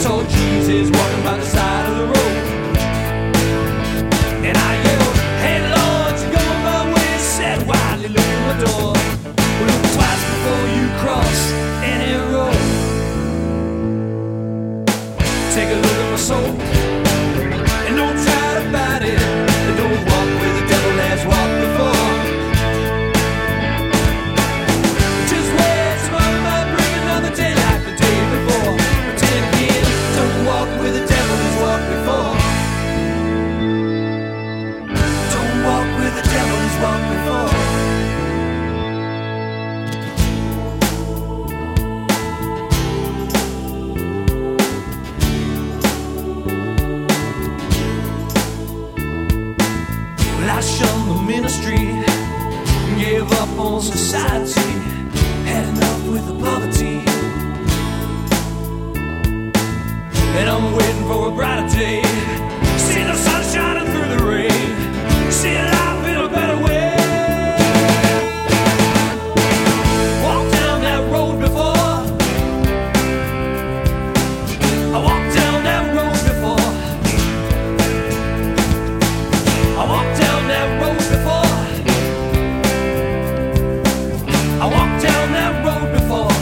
saw Jesus walking by the side of the road, and I yelled, "Hey Lord, you going my way?" He said, "Why you look at my door? Well, look twice before you cross any road. Take a look at my soul, and don't try to fight it, and don't walk where the devil has walked before. Just wait, tomorrow might bring another day like the day before. But then again, don't walk where the devil has walked before. Don't walk where the devil has walked before." I shunned the ministry, gave up on society, had enough with the poverty, and I'm waiting for a brighter day. See the sun shining through the rain, see life in a better way. Walked down that road before, I walked down that road before, I walked down that road before, I walked down that road before.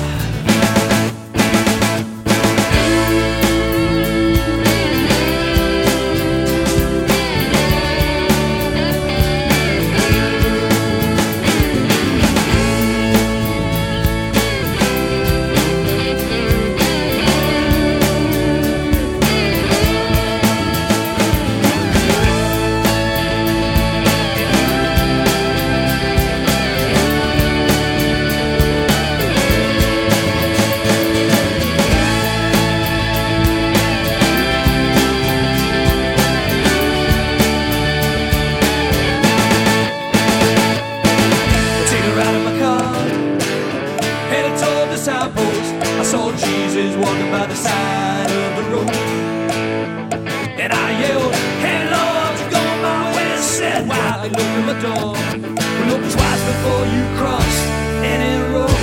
I saw Jesus walking by the side of the road, and I yelled, "Hey Lord, you going my way?" He said, "Why you look at my door? Well, look twice before you cross any road.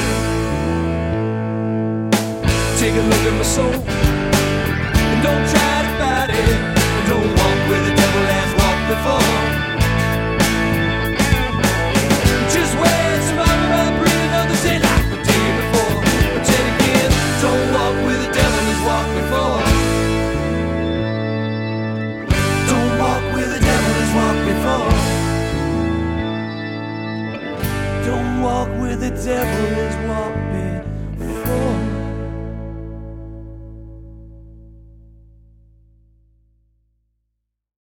Take a look at my soul, and don't try to fight it, and don't walk where the devil has walked before. Just wait, tomorrow might bring another day like the day before. But then again, don't walk where the devil has walked before. Don't walk where the devil has walked before. Don't walk where the devil has walked before."